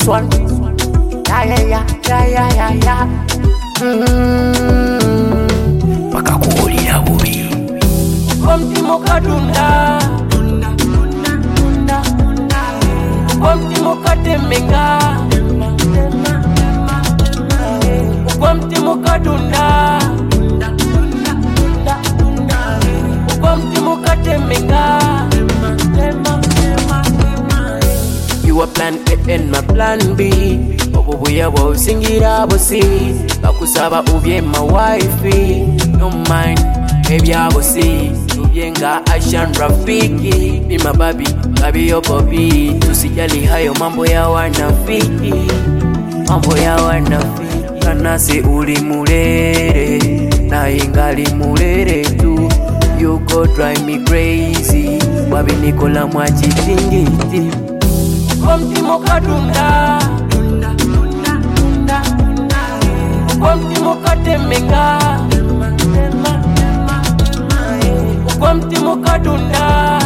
this one. Yeah. Paka kuulira bubi. Kwamtimo kadunda. Kwamtimo katemenga. Kwamtimo kadunda. Kwamtimo katemenga. You a plan A and my plan B. Obubuya bwo singira bosi. Bakusaba ubye my wifey. No mind ebyabo si. Ubyenga Ashan Rafiki. Ni mababi babi yo bobi. Tusijali hayo mambo ya wanafiki. Mambo ya wanafiki. Kanase uli mulere. Na ingali mulere tu. You go drive me crazy. Wabi nikola mwachitingiti. Kwamtimo kadunda. Kwamtimo katemenga. Kwamtimo kadunda.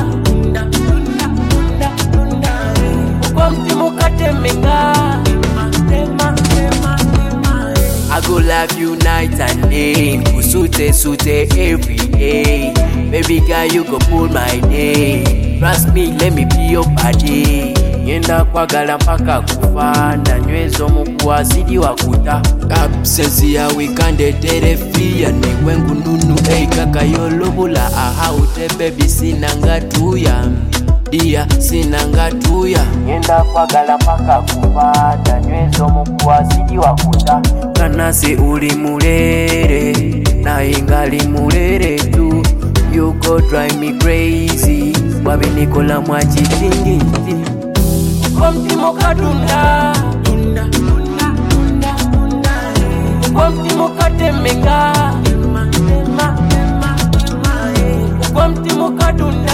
Kwamtimo katemenga. I go love you night and day. Kusute every day. Baby girl, you go pull my day. Trust me, let me be your body. Yenda kwagala mpaka kufa. Na nywezo mkuwa zidi wakuta. Absence ya wikande terefia. Ni wengu nunu kaka yolobula. Aha ute baby sinanga tuya. Dia sinanga tuya. Yenda kwagala mpaka kufa. Na nywezo mkuwa zidi wakuta. Kanase uli mulere. Na ingali mulere tu. You go drive me crazy. Wabi nikola mwachitingiti. Kwamtimo kadunda. Kwamtimo katemenga. Kwamtimo kadunda.